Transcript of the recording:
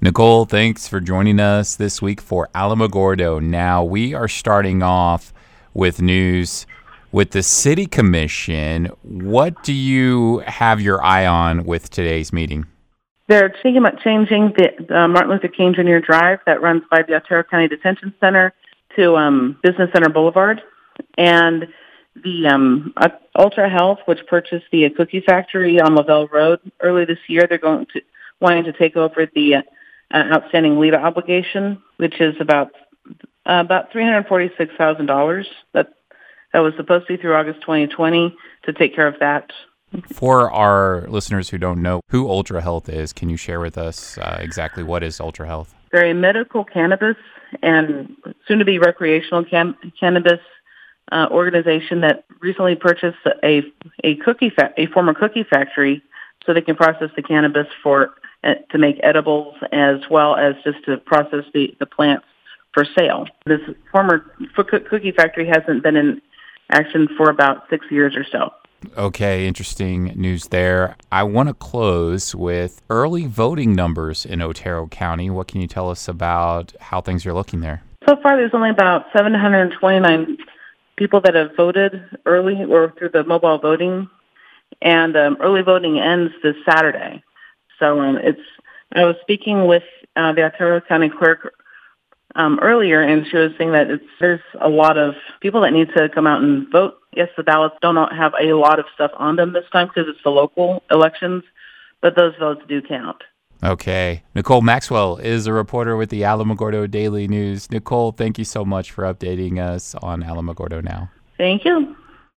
Nicole, thanks for joining us this week for Alamogordo. Now, we are starting off with news with the City Commission. What do you have your eye on with today's meeting? They're thinking about changing the Martin Luther King Jr. Drive that runs by the Otero County Detention Center to Business Center Boulevard. And the Ultra Health, which purchased the cookie factory on Lavelle Road early this year, they're wanting to take over the outstanding LEDA obligation, which is about $346,000 that was supposed to be through August 2020 to take care of that. For our listeners who don't know who Ultra Health is, can you share with us exactly what is Ultra Health? They're a medical cannabis and soon-to-be recreational cannabis organization that recently purchased a former cookie factory so they can process the cannabis to make edibles as well as just to process the plants for sale. This former cookie factory hasn't been in action for about 6 years or so. Okay, interesting news there. I want to close with early voting numbers in Otero County. What can you tell us about how things are looking there? So far, there's only about 729 people that have voted early or through the mobile voting, and early voting ends this Saturday. So I was speaking with the Otero County clerk earlier, and she was saying that there's a lot of people that need to come out and vote. Yes, the ballots don't have a lot of stuff on them this time because it's the local elections, but those votes do count. Okay. Nicole Maxwell is a reporter with the Alamogordo Daily News. Nicole, thank you so much for updating us on Alamogordo Now. Thank you.